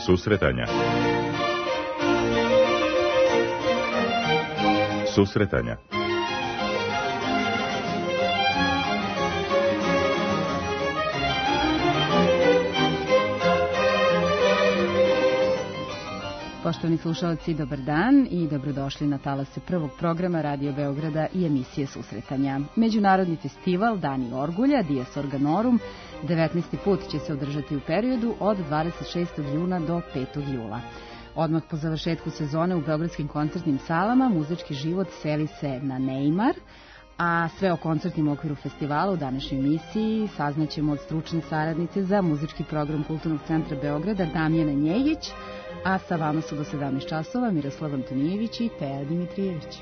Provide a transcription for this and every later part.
Susretanja. Susretanja. Poštovani slušalci, dobar dan i dobrodošli na talase prvog programa Radio Beograda i emisije Susretanja. Međunarodni festival Dani Orgulja, Dies Organorum, 19. put će se održati u periodu od 26. juna do 5. jula. Odmah po završetku sezone u beogradskim koncertnim salama muzički život seli se na Neymar, a sve o koncertnim okviru festivala u današnjoj emisiji saznaćemo od stručne saradnice za muzički program Kulturnog centra Beograda Damjana Njejić, a sa vama su do 17 časova Miroslav Antonijević i Teja Dimitrijević.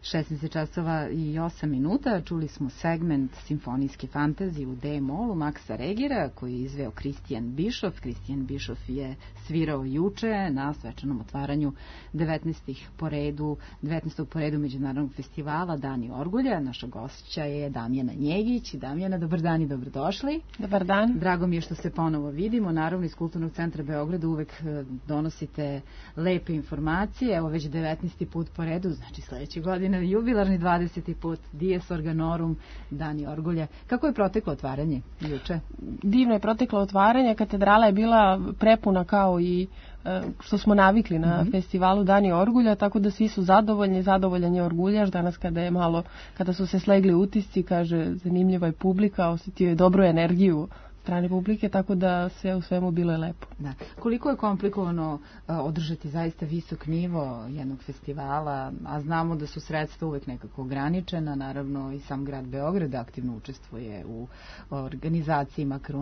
16 časova i 8 minuta. Čuli smo segment simfonijske fantazije u D-molu Maksa Regera koji je izveo Christian Bischoff. Christian Bischoff je svirao juče na svečanom otvaranju 19. po redu Međunarodnog festivala Dani Orgulja. Naša gošća je Damjana Njegić. Damjana, dobar dan i dobrodošli. Dobar dan. Drago mi je što se ponovo vidimo. Naravno, iz Kulturnog centra Beograda uvek donosite lepe informacije. Evo već 19. put po redu, znači sledeće godine jubilarni 20. put Dies Organorum Dani Orgulja. Kako je proteklo otvaranje juče? Divno je proteklo otvaranje. Katedrala je bila prepuna kao i što smo navikli na festivalu Dani Orgulja, tako da svi su zadovoljni. Zadovoljan je Orguljaš. Danas kada su se slegli utisci, kaže, zanimljiva je publika, osjetio je dobru energiju strane publike, tako da sve u svemu bilo je lepo. Da. Koliko je komplikovano održati zaista visok nivo jednog festivala, a znamo da su sredstva uvek nekako ograničena, naravno i sam grad Beograd aktivno učestvuje u organizaciji, makar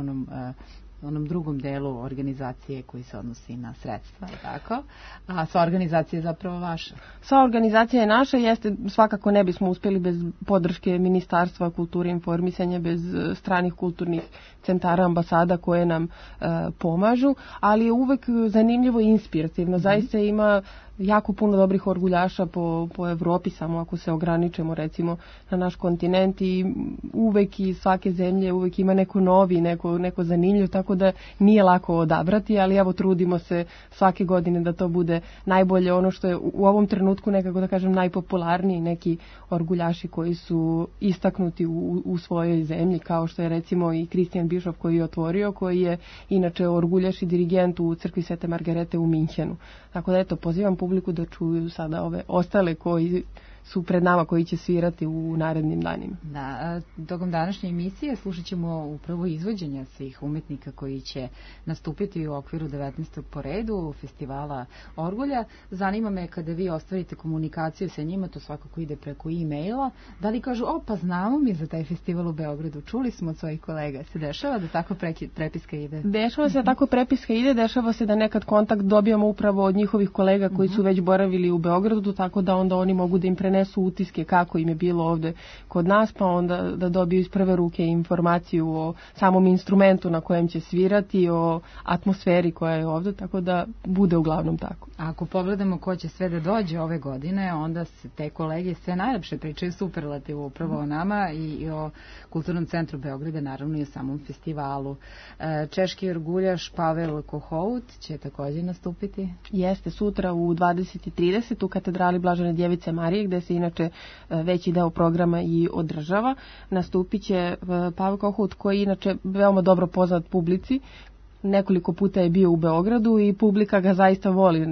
onom drugom delu organizacije koji se odnosi na sredstva, tako? A sva organizacija je zapravo vaša? Sva organizacija je naša, svakako ne bismo uspjeli bez podrške Ministarstva kulture i informisanja, bez stranih kulturnih centara, ambasada koje nam pomažu, ali je uvek zanimljivo i inspirativno. Zaista ima jako puno dobrih orguljaša po Evropi, samo ako se ograničemo recimo na naš kontinent, i uvek iz svake zemlje uvek ima neko novi, neko zanimljiv, tako da nije lako odabrati, ali evo trudimo se svake godine da to bude najbolje, ono što je u ovom trenutku nekako da kažem najpopularniji, neki orguljaši koji su istaknuti u svojoj zemlji, kao što je recimo i Christian Bischoff koji je otvorio, koji je inače orguljaš i dirigent u crkvi Svete Margarete u Minhenu. Tako da eto, pozivam publiku da čuju sada ove ostale koji su pred nama, koji će svirati u narednim danima. Da, tokom današnje emisije slušat ćemo upravo izvođenja svih umetnika koji će nastupiti u okviru 19. po redu festivala Orgulja. Zanima me, kada vi ostvarite komunikaciju sa njima, to svakako ide preko e-maila, da li kažu, pa znamo mi za taj festival u Beogradu, čuli smo od svojih kolega. Se dešava da tako prepiska ide? Dešava se da tako prepiska ide, dešava se da nekad kontakt dobijamo upravo od njihovih kolega koji su već boravili u Beogradu, tako da onda oni mogu da im prenesu utiske kako im je bilo ovde kod nas, pa onda da dobiju iz prve ruke informaciju o samom instrumentu na kojem će svirati, o atmosferi koja je ovde, tako da bude uglavnom tako. A ako pogledamo ko će sve da dođe ove godine, onda se te kolege sve najlepše pričaju superlativu upravo o nama i o Kulturnom centru Beograda, naravno i o samom festivalu. Češki orguljaš Pavel Kohout će također nastupiti? Jeste, sutra u 20:30 u katedrali Blažene Djevice Marije, gde se inače veći deo programa i održava. Nastupit će Pavel Kohout, koji je inače veoma dobro poznat publici. Nekoliko puta je bio u Beogradu i publika ga zaista voli,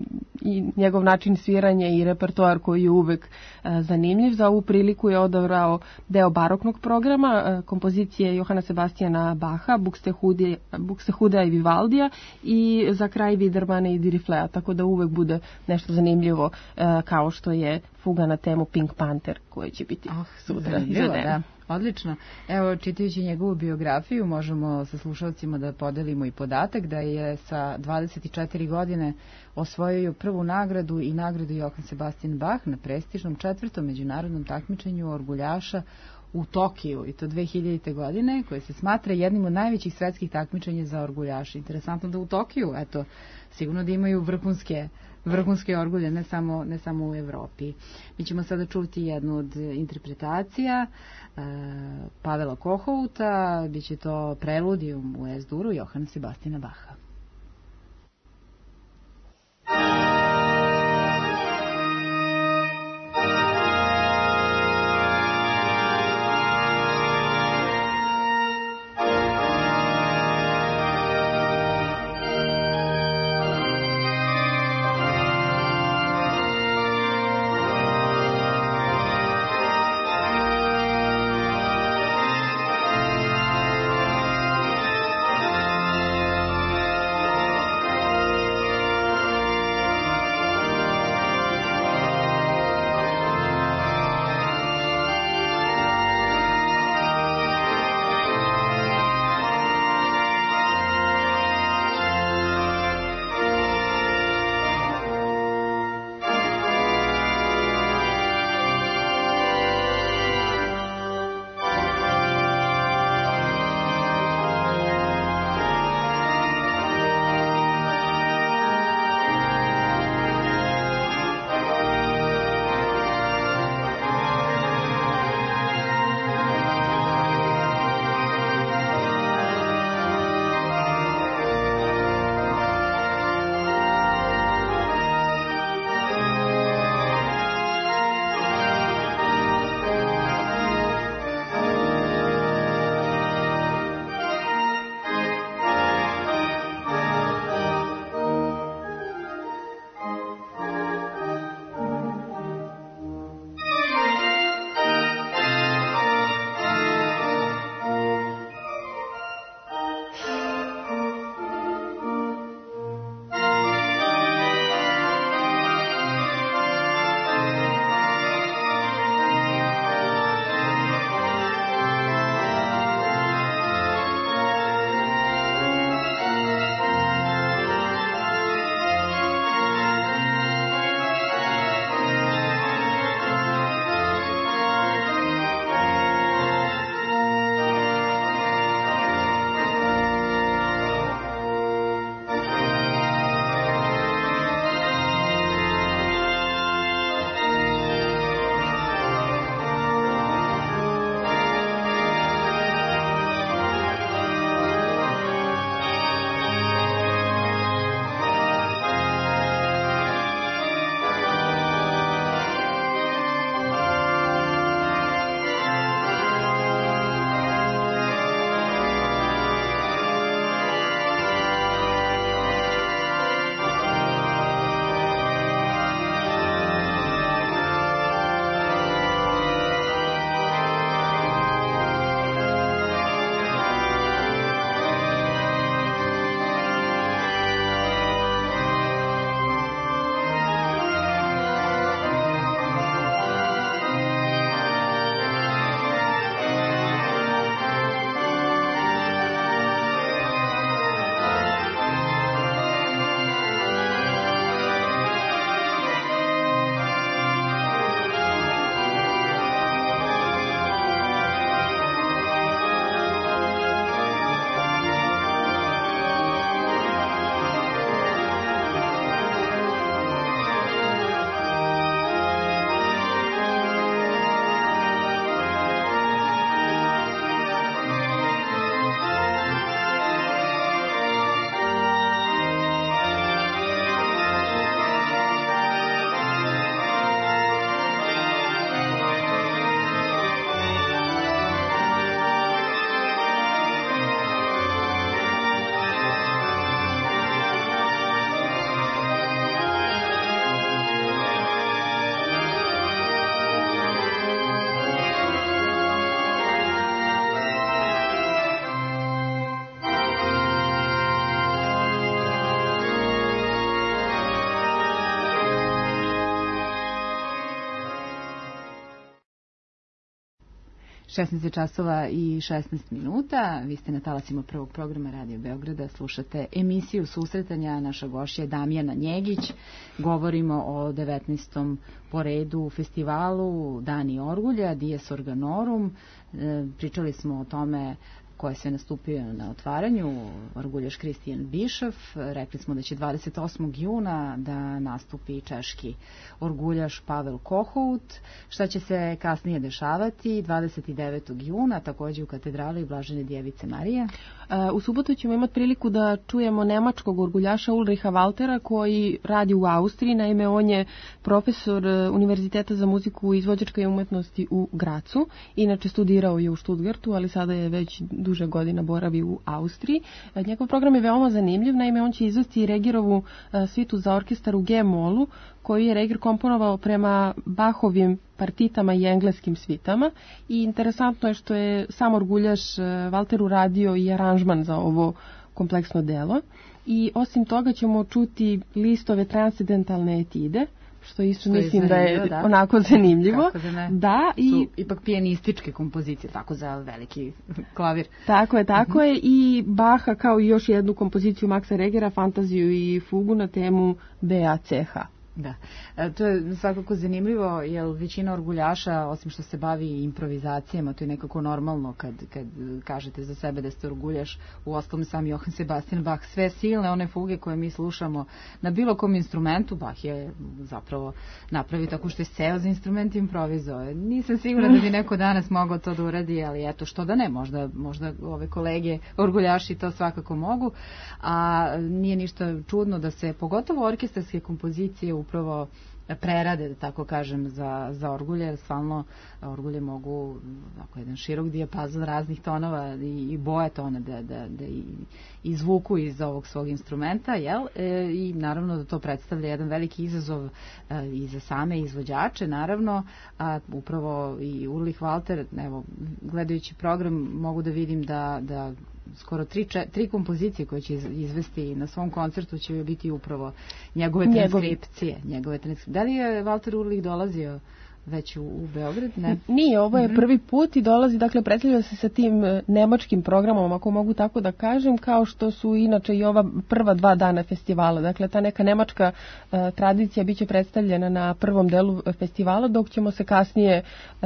i njegov način sviranja i repertoar koji je uvek zanimljiv. Za ovu priliku je odabrao deo baroknog programa, kompozicije Johana Sebastijana Baha, Buxtehudea i Vivaldija, i za kraj Widermana i Diriflea, tako da uvek bude nešto zanimljivo, kao što je fuga na temu Pink Panther, koja će biti sutra izvedena. Odlično. Evo, čitajući njegovu biografiju, možemo sa slušalcima da podelimo i podatak da je sa 24 godine osvojio prvu nagradu i nagradu Johann Sebastian Bach na prestižnom 4. međunarodnom takmičenju orguljaša u Tokiju, i to 2000. godine, koje se smatra jednim od najvećih svetskih takmičenja za orguljaše. Interesantno da u Tokiju, eto, sigurno da imaju vrhunske orgulje, ne samo u Evropi. Mi ćemo sada čuti jednu od interpretacija Pavela Kohouta, bit će to Preludium u S-duru Johana Sebastiana Baha. 16 časova i 16 minuta. Vi ste na talasima prvog programa Radio Beograda. Slušate emisiju Susretanja. Naša gošća je Damjana Njegić. Govorimo o 19. po redu festivalu Dani Orgulja, Dies Organorum. Pričali smo o tome ko je sve nastupio na otvaranju, orguljaš Kristijan Bišov. Rekli smo da će 28. juna da nastupi češki orguljaš Pavel Kohout. Šta će se kasnije dešavati? 29. juna, takođe u katedrali Blažene Djevice Marije. U subotu ćemo imati priliku da čujemo nemačkog orguljaša Ulricha Waltera koji radi u Austriji. Naime, on je profesor Univerziteta za muziku i izvođačke umetnosti u Gracu. Inače studirao je u Stuttgartu, ali sada je već duže godina boravi u Austriji. Njegov program je veoma zanimljiv. Naime, on će izvesti Regerovu svitu za orkestar u G-molu, koju je Reger komponovao prema Bachovim partitama i engleskim svitama. I interesantno je što je sam orguljaš Walter uradio i aranžman za ovo kompleksno delo. I osim toga ćemo čuti Listove transcendentalne etide, što isto mislim da je onako zanimljivo. Da, i ipak pijanističke kompozicije, tako za veliki klavir. Tako je. I Baha kao i još jednu kompoziciju Maxa Regera, fantaziju i fugu na temu BACH. Da, to je svakako zanimljivo, jer većina orguljaša, osim što se bavi improvizacijama, to je nekako normalno kad kažete za sebe da ste orguljaš. U ostalom sam Johann Sebastian Bach, sve silne one fuge koje mi slušamo na bilo kom instrumentu, Bach je zapravo napravio tako što je seo za instrument i improvizao. Nisam sigurna da bi neko danas mogao to da uradi, ali eto, što da ne, možda ove kolege orguljaši to svakako mogu, a nije ništa čudno da se, pogotovo orkestarske kompozicije, upravo prerade, da tako kažem, za orgulje, jer stvarno orgulje mogu jedan širok dijapazon raznih tonova i boje tona da izvuku iz ovog svog instrumenta, jel? I naravno da to predstavlja jedan veliki izazov i za same izvođače, naravno, a upravo i Ulrich Walter, evo, gledajući program mogu da vidim da skoro tri kompozicije koje će izvesti na svom koncertu će biti upravo njegove transkripcije. Da li je Walter Ulrich dolazio već u Beograd? Ne. Nije, ovo je prvi put i dolazi, dakle, predstavlja se sa tim nemačkim programom, ako mogu tako da kažem, kao što su inače i ova prva 2 dana festivala. Dakle, ta neka nemačka tradicija biće predstavljena na prvom delu festivala, dok ćemo se kasnije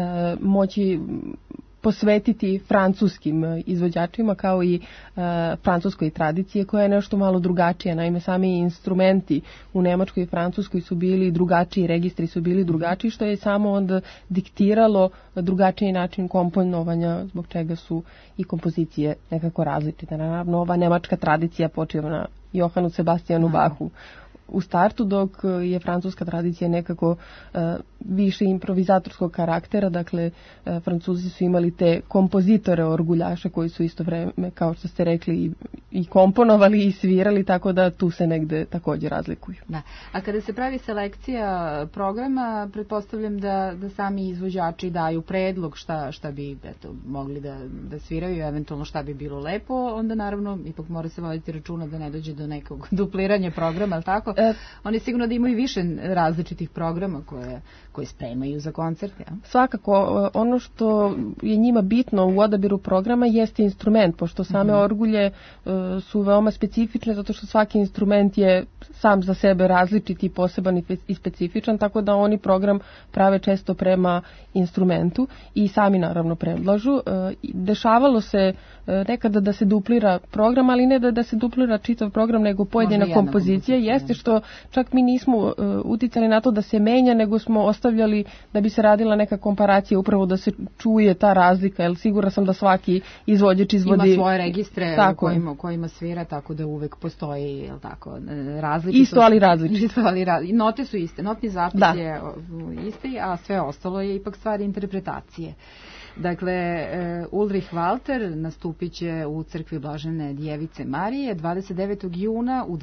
moći posvetiti francuskim izvođačima kao i francuskoj tradicije koja je nešto malo drugačija. Naime, sami instrumenti u Nemačkoj i Francuskoj su bili drugačiji, registri su bili drugačiji, što je samo onda diktiralo drugačiji način komponovanja, zbog čega su i kompozicije nekako različite. Naravno, ova nemačka tradicija počiva na Johannu Sebastianu Bachu u startu, dok je francuska tradicija nekako više improvizatorskog karaktera. Dakle, Francuzi su imali te kompozitore orguljaše koji su isto vreme, kao što ste rekli, i komponovali i svirali, tako da tu se negde također razlikuju. Da. A kada se pravi selekcija programa, pretpostavljam da sami izvođači daju predlog šta bi mogli da sviraju, eventualno šta bi bilo lepo, onda naravno ipak mora se voditi računa da ne dođe do nekog dupliranja programa, ali tako? Oni sigurno da imaju više različitih programa koje spremaju za koncert. Ja? Svakako, ono što je njima bitno u odabiru programa jeste instrument, pošto same orgulje su veoma specifične, zato što svaki instrument je sam za sebe različit i poseban i specifičan, tako da oni program prave često prema instrumentu i sami naravno predlažu. Dešavalo se nekada da se duplira program, ali ne da se duplira čitav program, nego pojedina kompozicija. Jeste što čak mi nismo uticali na to da se menja, nego smo ostavljali da bi se radila neka komparacija, upravo da se čuje ta razlika, jer sigurna sam da svaki izvođač izvodi... Ima svoje registre kojima svira, tako da uvek postoji razlika. Isto, ali različito. Note su iste, notni zapis je isti, a sve ostalo je ipak stvar interpretacije. Dakle, Ulrich Walter nastupit će u crkvi Blažene Djevice Marije 29. juna u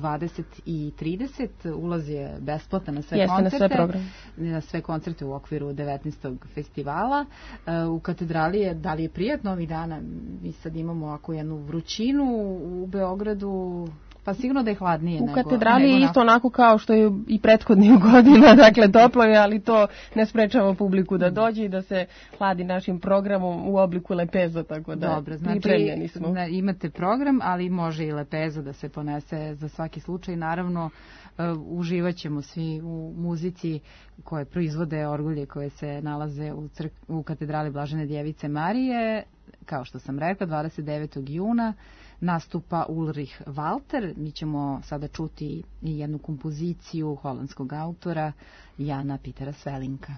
20:30. Ulaz je besplatan na sve koncerte. Na sve koncerte u okviru 19. festivala. U katedrali je, da li je prijatno ovih dana? Mi sad imamo jednu vrućinu u Beogradu. Pa sigurno da je hladnije u nego... katedrali je nego isto onako kao što je i prethodnih godina, dakle toplo je, ali to ne sprečava publiku da dođe i da se hladi našim programom u obliku lepeza, tako da dobro, znači, pripremljeni smo. Imate program, ali može i lepeza da se ponese za svaki slučaj. Naravno, uživat ćemo svi u muzici koje proizvode orgulje koje se nalaze u katedrali Blažene Djevice Marije. Kao što sam rekla, 29. juna nastupa Ulrich Walter. Mi ćemo sada čuti i jednu kompoziciju holandskog autora Jana Pitera Svelinka.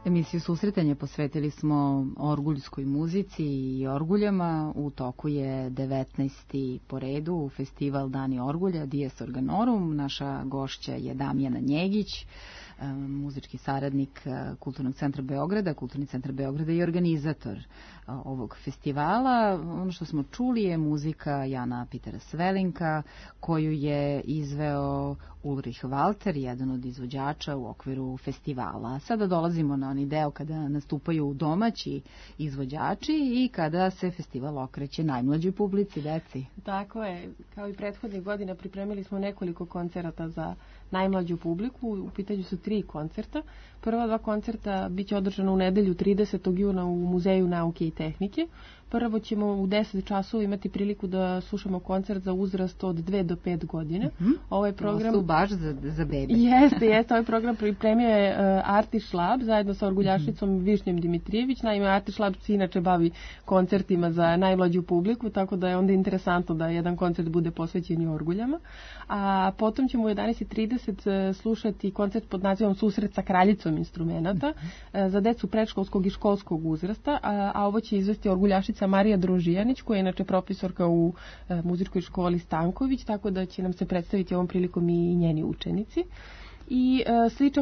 Emisiju Susretanje posvetili smo orguljskoj muzici i orguljama. U toku je 19. po redu festival Dani orgulja, Dies Organorum. Naša gošća je Damjana Njegić, muzički saradnik Kulturnog centra Beograda. Kulturni centar Beograda je organizator ovog festivala. Ono što smo čuli je muzika Jana Pitera Svelinka, koju je izveo Ulrich Walter, jedan od izvođača u okviru festivala. Sada dolazimo na onaj deo kada nastupaju domaći izvođači i kada se festival okreće najmlađoj publici, deci. Tako je. Kao i prethodnih godina pripremili smo nekoliko koncerata za najmlađu publiku. U pitanju su 3 koncerta. Prva 2 koncerta biće održana u nedelju 30. juna u Muzeju nauke i tehnike. Prvo ćemo u 10 časova imati priliku da slušamo koncert za uzrast od 2 do 5 godina. Ovaj program su baš za bebe. Jeste. Ovaj program pripremio je Artiš Lab zajedno sa orguljašnicom Višnjom Dimitrijević. Naime, Artiš Lab se inače bavi koncertima za najmlađu publiku, tako da je onda interesantno da jedan koncert bude posvećen i orguljama. A potom ćemo u 11:30 slušati koncert pod nazivom Susret sa kraljicom instrumenata za decu predškolskog i školskog uzrasta, a ovo će izvesti orguljašica Marija Drožijanić, koja je inače profesorka u muzičkoj školi Stanković, tako da će nam se predstaviti ovom prilikom i njeni učenici. I sličan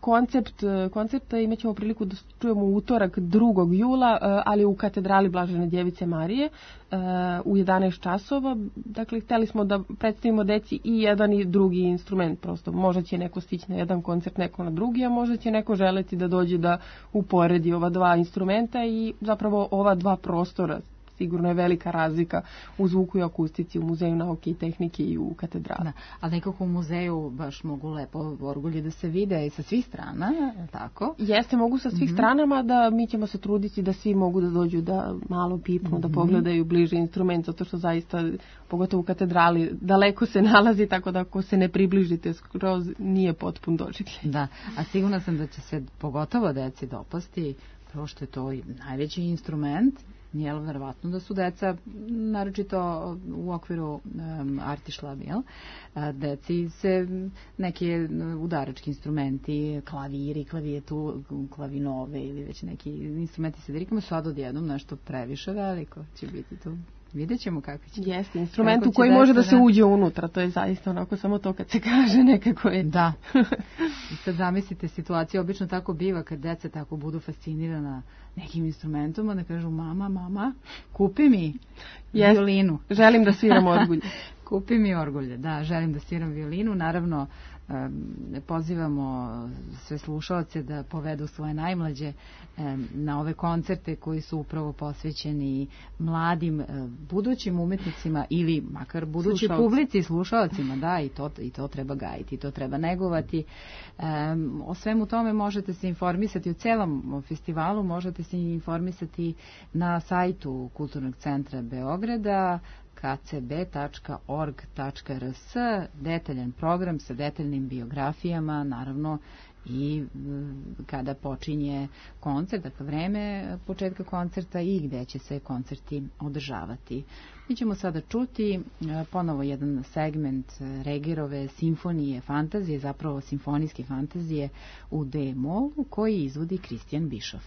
koncept imat ćemo priliku da čujemo u utorak 2. jula, ali u katedrali Blažene Djevice Marije u 11 časova. Dakle, hteli smo da predstavimo deci i jedan i drugi instrument. Prosto možda će neko stići na jedan koncert, neko na drugi, a možda će neko želeti da dođe da uporedi ova 2 instrumenta i zapravo ova 2 prostora. Sigurno je velika razlika u zvuku i akustici u Muzeju nauke i tehnike i u katedrali. Da, ali nekako u muzeju baš mogu lepo orgulje da se vide i sa svih strana, tako? Jeste, mogu sa svih strana, da mi ćemo se truditi da svi mogu da dođu da malo pipnu, da pogledaju bliže instrument, zato što zaista, pogotovo u katedrali, daleko se nalazi, tako da ako se ne približite skroz, nije potpun doživljaj. Da, a sigurna sam da će se pogotovo deci dopasti, prvo što je to najveći instrument. Jel, verovatno da su deca, naročito u okviru Artiš Lab, jel? Deci se neke udarački instrumenti, klaviri, klavinove ili već neki instrumenti sa dirikama, sad odjednom nešto previše veliko će biti tu. Vidjet ćemo kako će. Jeste, instrument u koji može da se uđe unutra, to je zaista onako samo to kad se kaže nekako je. Da. I sad zamislite situaciju, obično tako biva kad deca tako budu fascinirana nekim instrumentom, onda kažu mama, kupi mi violinu. Želim da sviram orgulje. Kupi mi orgulje, da, želim da sviram violinu. Naravno, pozivamo sve slušalce da povedu svoje najmlađe na ove koncerte koji su upravo posvećeni mladim budućim umetnicima ili makar budući publici, slušalcima, da, i to treba gajiti, to treba negovati. O svemu tome možete se informisati u celom festivalu, možete se informisati na sajtu Kulturnog centra Beograda, kcb.org.rs, detaljan program sa detaljnim biografijama, naravno i kada počinje koncert, dakle vreme početka koncerta i gde će se koncerti održavati. Mi ćemo sada čuti ponovo jedan segment Regierove simfonije fantazije, zapravo simfonijske fantazije u D-molu koji izvodi Christian Bischoff.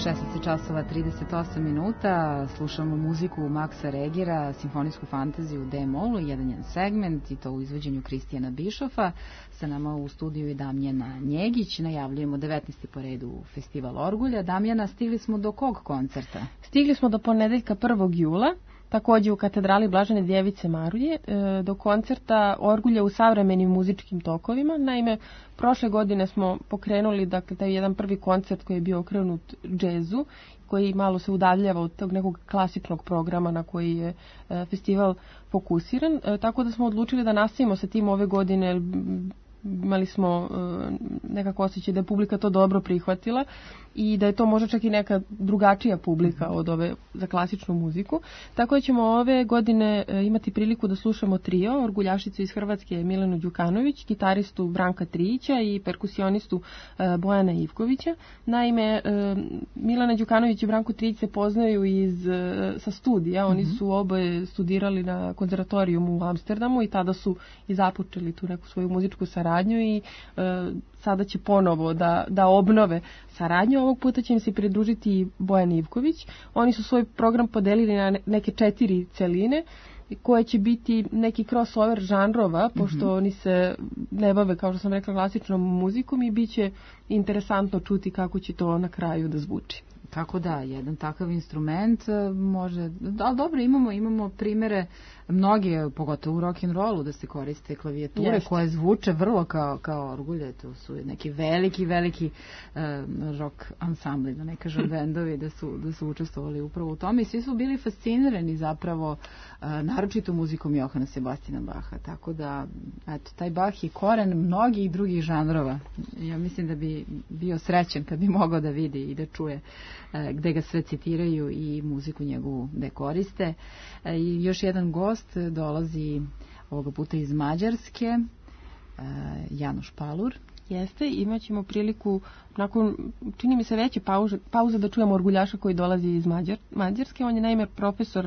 16 časova 38 minuta, slušamo muziku Maxa Regera, simfonijsku fantaziju u D-molu, jedan njen segment i to u izvođenju Kristijana Bišofa. Sa nama u studiju je Damjana Njegić, najavljujemo 19. po redu Festival Orgulja. Damjana, stigli smo do kog koncerta? Stigli smo do ponedeljka 1. jula, takođe u katedrali Blažene Djevice Marulje, do koncerta Orgulja u savremenim muzičkim tokovima. Naime, prošle godine smo pokrenuli taj jedan prvi koncert koji je bio okrenut džezu, koji malo se udaljava od tog nekog klasičnog programa na koji je festival fokusiran. Tako da smo odlučili da nastavimo sa tim ove godine. Imali smo nekako osjećaj da je publika to dobro prihvatila i da je to možda čak i neka drugačija publika od ove za klasičnu muziku. Tako da ćemo ove godine imati priliku da slušamo trio, orguljašicu iz Hrvatske Milenu Đukanović, gitaristu Branka Trijića i perkusionistu Bojana Ivkovića. Naime, Milena Đukanović i Branko Trijić se poznaju sa studija. Oni su oboje studirali na konzervatorijumu u Amsterdamu i tada su i započeli tu neku svoju muzičku saradnju i sada će ponovo da obnove saradnju. Ovog puta će im se pridružiti i Bojan Ivković. Oni su svoj program podelili na neke 4 celine koje će biti neki crossover žanrova, pošto oni se ne bave, kao što sam rekla, klasičnom muzikom i bit će interesantno čuti kako će to na kraju da zvuči. Tako da, jedan takav instrument može, ali dobro, imamo primere mnoge, pogotovo u rock'n'rollu, da se koriste klavijature koje zvuče vrlo kao orgulje. To su neki veliki rock ansambli, da ne kažem bendovi, da su učestvovali upravo u tome i svi su bili fascinirani zapravo naročito muzikom Johana Sebastiana Baha. Tako da, eto, taj Bach je koren mnogih drugih žanrova. Ja mislim da bi bio srećen kad bi mogao da vidi i da čuje gde ga sve citiraju i muziku njegovu gde koriste. I još jedan gost dolazi ovoga puta iz Mađarske, Janoš Palur. Jeste, imat ćemo priliku nakon, čini mi se, veće pauze da čujemo orguljaša koji dolazi iz Mađarske. On je naime profesor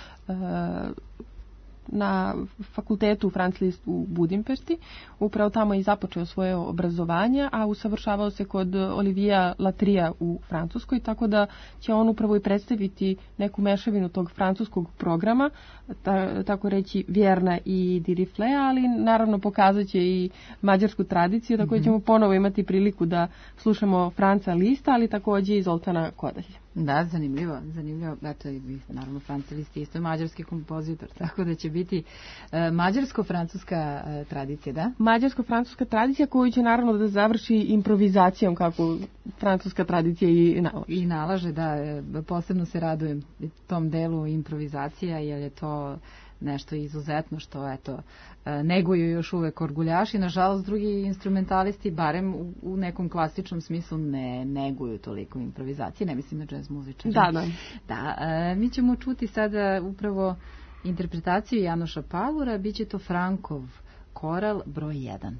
na fakultetu Franz Liszt u Budimpešti. Upravo tamo je i započeo svoje obrazovanje, a usavršavao se kod Olivia Latrija u Francuskoj, tako da će on upravo i predstaviti neku mešavinu tog francuskog programa, tako reći Vjerna i Dirifle, ali naravno pokazat će i mađarsku tradiciju, tako da ćemo ponovo imati priliku da slušamo Franca Lista, ali takođe i Zoltana Kodelja. Da, zanimljivo. Eto, naravno, Franz Liszt je isto mađarski kompozitor, tako da će biti mađarsko-francuska tradicija, da? Mađarsko-francuska tradicija koju će naravno da završi improvizacijom, kako francuska tradicija i nalaže. I nalaže, da, posebno se radujem tom delu improvizacija, jer je to nešto izuzetno što, eto, neguju još uvek orguljaši. Nažalost, drugi instrumentalisti, barem u nekom klasičnom smislu, ne neguju toliko improvizacije. Ne mislim na jazz muzičare. Da, mi ćemo čuti sada upravo interpretaciju Janoša Palura. Biće to Frankov koral broj 1.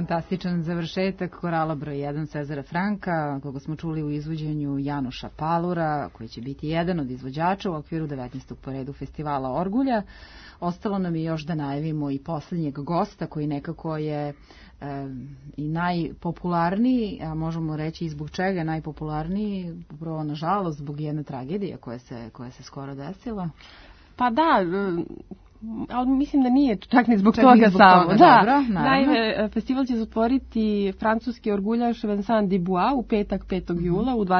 fantastičan završetak korala broj 1 Cezara Franka, koga smo čuli u izvođenju Janoša Palura, koji će biti jedan od izvođača u okviru 19. po redu festivala Orgulja. Ostalo nam je još da najavimo i posljednjeg gosta koji nekako je i najpopularniji, a možemo reći i zbog čega je najpopularniji, upravo nažalost zbog jedne tragedije koja se skoro desila. Pa da, ali mislim da nije čak ni zbog toga samo. Dobro, naime, festival će zatvoriti francuski orguljaš Vincent Dubois u petak 5. jula u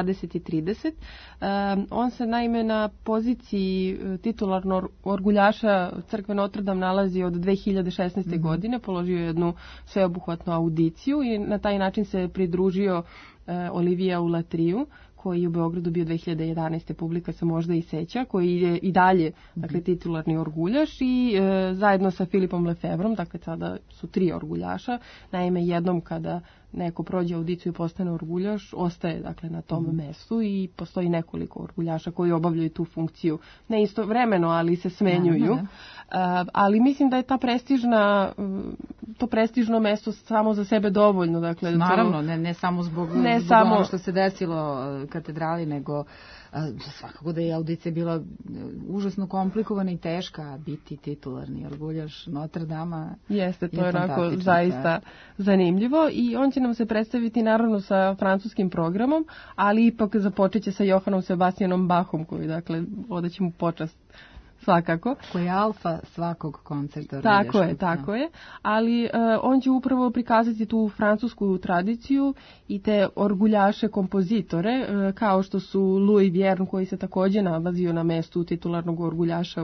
20:30. On se naime na poziciji titularnog orguljaša crkve Notre Dame nalazi od 2016. godine, položio jednu sveobuhvatnu audiciju i na taj način se pridružio Olivier Ulatriju, koji je u Beogradu bio 2011. publika se možda i seća, koji je i dalje dakle, titularni orguljaš i zajedno sa Filipom Lefevrom, dakle sada su 3 orguljaša, naime jednom kada neko prođe audiciju i postane orguljaš, ostaje dakle na tom mestu i postoji nekoliko orguljaša koji obavljaju tu funkciju. Ne istovremeno, ali se smenjuju. Ali mislim da je to prestižno mesto samo za sebe dovoljno. Dakle, naravno, ne samo zbog ono što se desilo katedrali, nego svakako da je audicija bila užasno komplikovana i teška, biti titularni orguljaš Notre Dame. Jeste, to je onako zaista zanimljivo i on će nam se predstaviti naravno sa francuskim programom, ali ipak započeće sa Johanom Sebastianom Bachom, koji dakle odaće mu počast svakako. Koji je alfa svakog koncerta. Tako je. Ali on će upravo prikazati tu francusku tradiciju i te orguljaše kompozitore, kao što su Louis Vierne, koji se također nalazio na mestu titularnog orguljaša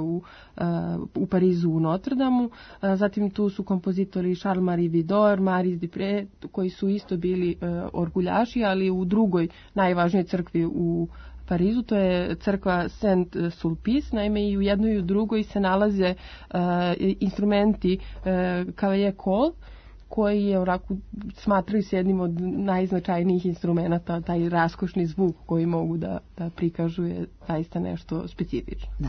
u Parizu u Notre Dame. Zatim tu su kompozitori Charles-Marie Widor, Maurice Dupré, koji su isto bili orguljaši, ali u drugoj najvažnijoj crkvi u Parizu, to je crkva Saint-Sulpice, naime i u jednoj i u drugoj se nalaze instrumenti Cavalier Cole, koji je smatraju se jednim od najznačajnijih instrumenta, taj raskošni zvuk koji mogu da prikažu je zaista nešto specifično. Da.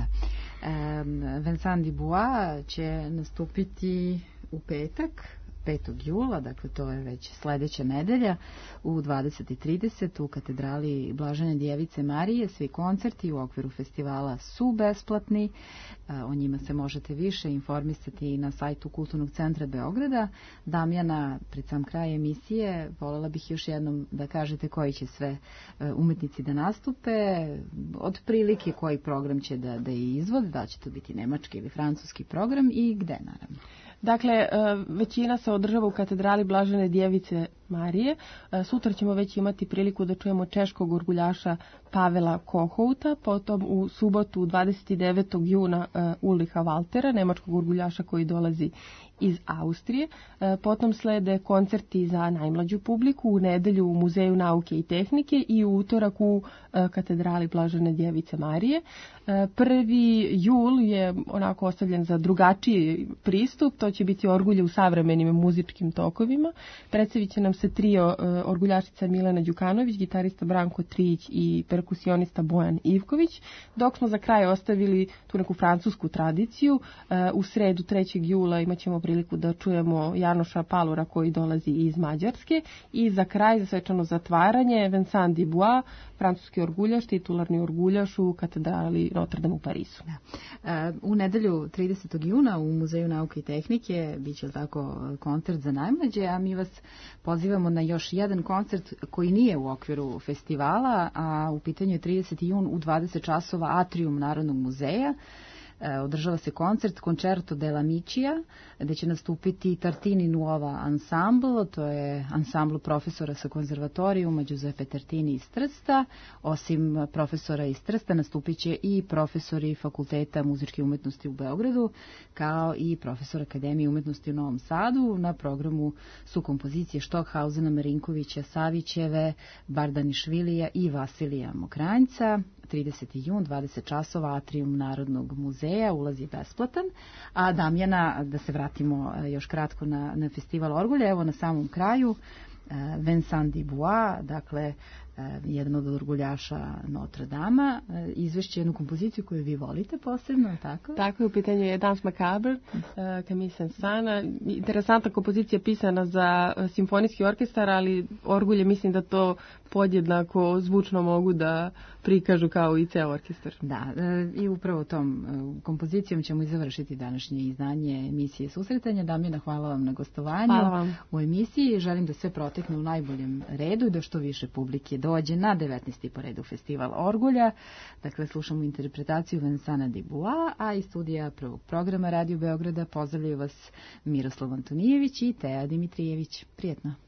Vincent Dubois će nastupiti u petak, 5. jula, dakle to je već sledeća nedelja u 20:30 u katedrali Blažene Djevice Marije. Svi koncerti u okviru festivala su besplatni. O njima se možete više informisati na sajtu Kulturnog centra Beograda. Damjana, pred sam kraj emisije, voljela bih još jednom da kažete koji će sve umetnici da nastupe, otprilike koji program će da izvode, da će to biti nemački ili francuski program i gde naravno. Dakle, većina se održava u katedrali Blažene Djevice Marije. Sutra ćemo već imati priliku da čujemo češkog orguljaša Pavela Kohouta, potom u subotu 29. juna Ulricha Waltera, nemačkog orguljaša koji dolazi iz Austrije. Potom slede koncerti za najmlađu publiku u nedelju u Muzeju nauke i tehnike i u utorak u katedrali Blažene Djevice Marije. 1. jul je onako ostavljen za drugačiji pristup, to će biti orgulje u savremenim muzičkim tokovima. Predstavit će nam se trio orguljašica Milena Đukanović, gitarista Branko Trijić i perkusionista Bojan Ivković, dok smo za kraj ostavili tu neku francusku tradiciju. U sredu 3. jula imat ćemo priliku da čujemo Janoša Palura koji dolazi iz Mađarske i za kraj, za svečano zatvaranje, Vincent Dubois, francuski orguljaš, titularni orguljaš u katedrali Notre Dame u Parizu. Da. U nedelju 30. juna u Muzeju nauke i tehnike biće tako koncert za najmlađe, a mi vas pozivamo na još jedan koncert koji nije u okviru festivala, a u pitanju je 30. jun u 20 časova Atrium Narodnog muzeja. Održava se koncert Concerto della Micia, gde će nastupiti Tartini Nuova Ensemble, to je ansambl profesora sa konzervatorijuma Giuseppe Tartini iz Trsta. Osim profesora iz Trsta nastupit će i profesori Fakulteta muzičke umetnosti u Beogradu, kao i profesor Akademije umetnosti u Novom Sadu. Na programu su kompozicije Štokhausena, Marinkovića, Savićeve, Bardanišvilija i Vasilija Mokranjca. 30. jun, 20 časova, Atrium Narodnog muzeja, ulaz je besplatan. A Damjana, da se vratimo još kratko na festival Orgulja, evo na samom kraju, Vincent Dubois, dakle jedan od orguljaša Notre Dama, izvešće jednu kompoziciju koju vi volite posebno, tako? Tako je, u pitanju je Danse Macabre, Camille Saint-Saëns. Interesantna kompozicija pisana za simfonijski orkestar, ali Orgulje mislim da to podjednako zvučno mogu da prikažu kao i ceo orkestar. Da, i upravo tom kompozicijom ćemo i završiti današnje izdanje emisije Susretanja. Damjana, hvala vam na gostovanju u emisiji. Želim da sve protekne u najboljem redu i da što više publike dođe na 19. po redu festival Orgulja. Dakle, slušamo interpretaciju Vincenta Dubois, a iz studija prvog programa Radio Beograda pozdravljaju vas Miroslav Antonijević i Teja Dimitrijević. Prijetno.